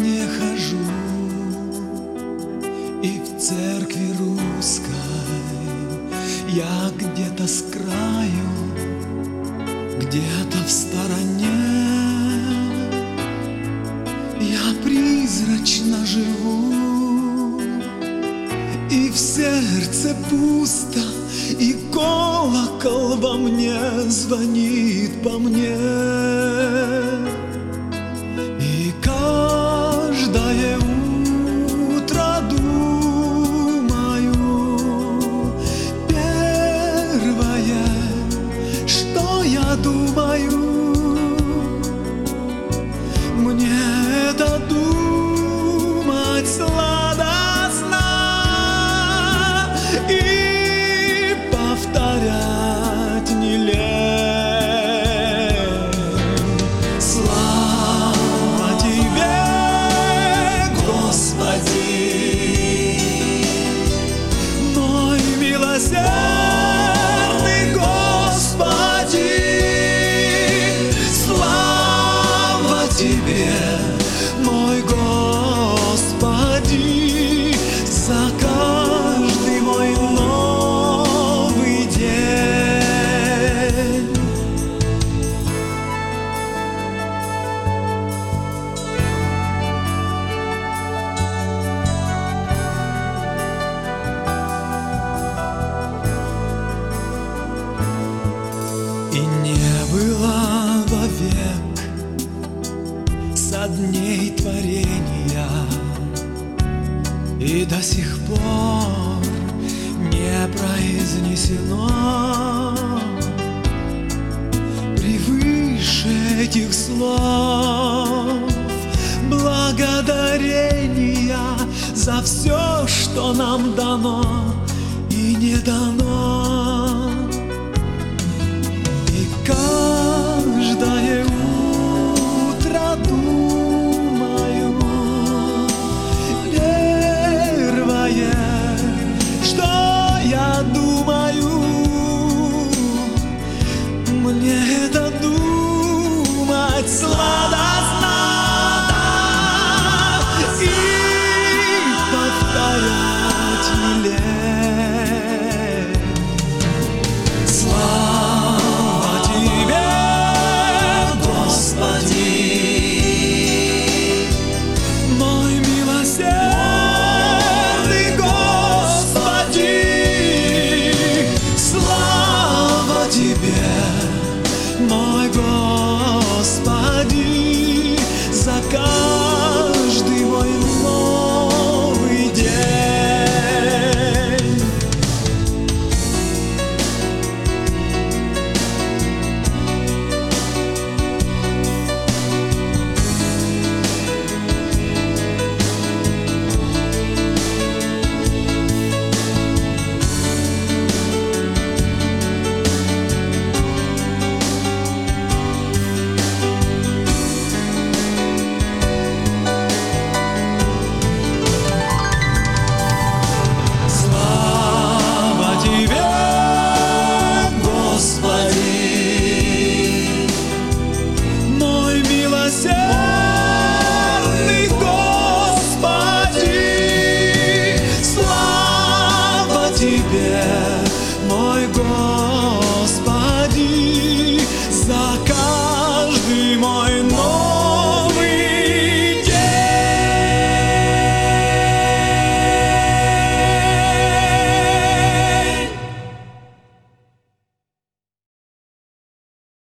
храме хожу и в церкви русской я где-то с краю, где-то в стороне я призрачно живу, и в сердце пусто, и колокол во мне звонит по мне. И каждое утро думаю, первое, что я думаю, мне это думать сладостно и повторять не лень. Слава Тебе, Господи, мой милосердный Господи. Слава Тебе, мой Господи, за каждый мой новый день. И не было вовек со дней творения, и до сих пор не произнесено превыше этих слов благодарения за все, что нам дано и не дано. И каждое утро думаю, первое, что я думаю, мне это думать сладостно и повторять не лень. Слава Тебе, Господи, мой милосердный Господи. Слава Тебе, мой Господи, за каждый мой новый день. Слава Тебе, Господи, мой милосердный Господи. Слава Тебе, мой Господи, за каждый мой